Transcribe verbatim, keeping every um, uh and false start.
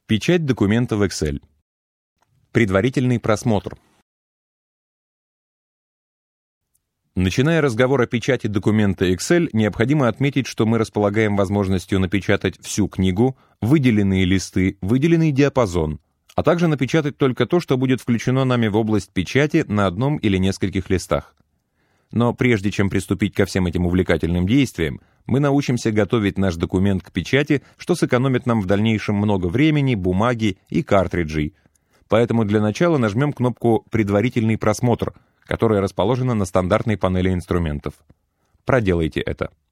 Печать документа в Excel. Предварительный просмотр. Начиная разговор о печати документа Excel, необходимо отметить, что мы располагаем возможностью напечатать всю книгу, выделенные листы, выделенный диапазон, а также напечатать только то, что будет включено нами в область печати на одном или нескольких листах. Но прежде чем приступить ко всем этим увлекательным действиям, мы научимся готовить наш документ к печати, что сэкономит нам в дальнейшем много времени, бумаги и картриджей. Поэтому для начала нажмем кнопку «Предварительный просмотр», которая расположена на стандартной панели инструментов. Проделайте это.